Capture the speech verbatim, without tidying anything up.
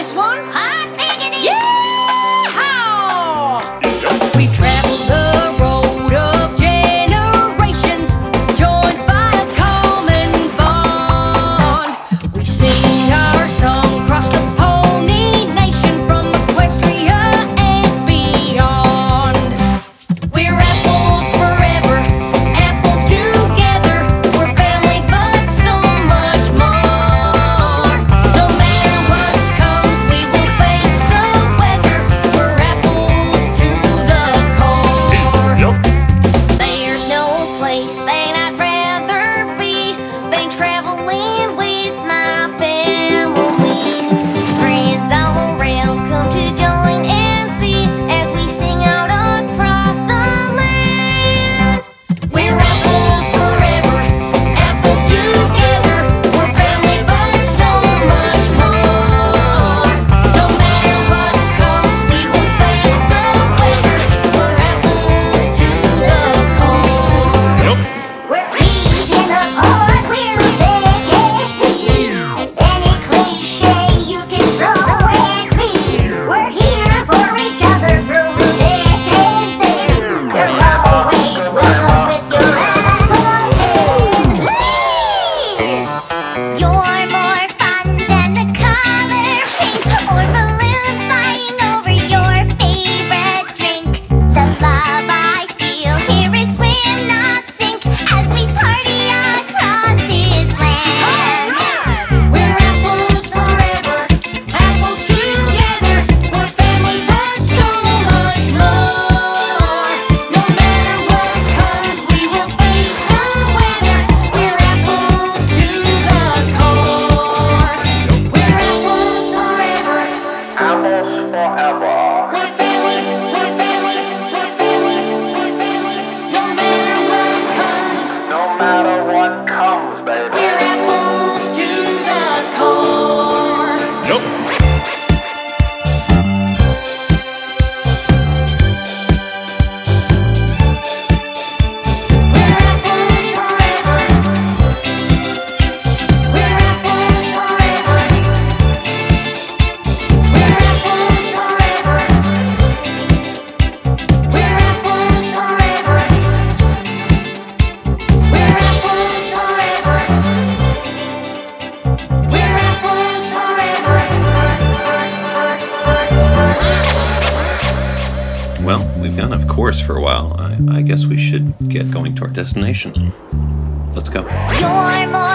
this one. Hot diggity! Yeehaw! We travel the road of generations, joined by a common bond. We sing our song across the Pony Nation, from Equestria and beyond. We're apples forever, apples together. We're family, but so much more. No matter what comes, we will face the weather. We're apples to the core. There's no place that I'd rather be than traveling with my family. Friends all around come to join and see as we sing out across the land. We're apples forever, apples together. We're family, but so much more. No matter what comes, we will face the weather. We're apples to the core. We're peas in the pod, we're fish thieves. Any cliche you can throw at me. We're here for each other through thick and thin. You're always welcome with your apple tea. You're more fun than the color pink, or balloons flying over your favorite drink. The love I feel here is swim, not sink, as we party across this land. We're apples forever, apples together. We're family, but so much more. No matter what comes, we will face the weather. We're apples to the core. We're apples forever. Apples forever. We're family, we're family, we're family, we're family. No matter what comes, No matter what comes, baby. we're apples to the core. We're apples forever. We're apples forever. We're apples forever. We're apples forever. We're apples forever. We're apples forever. Well, we've gone off course for a while. I, I guess we should get going to our destination. Let's go. You're more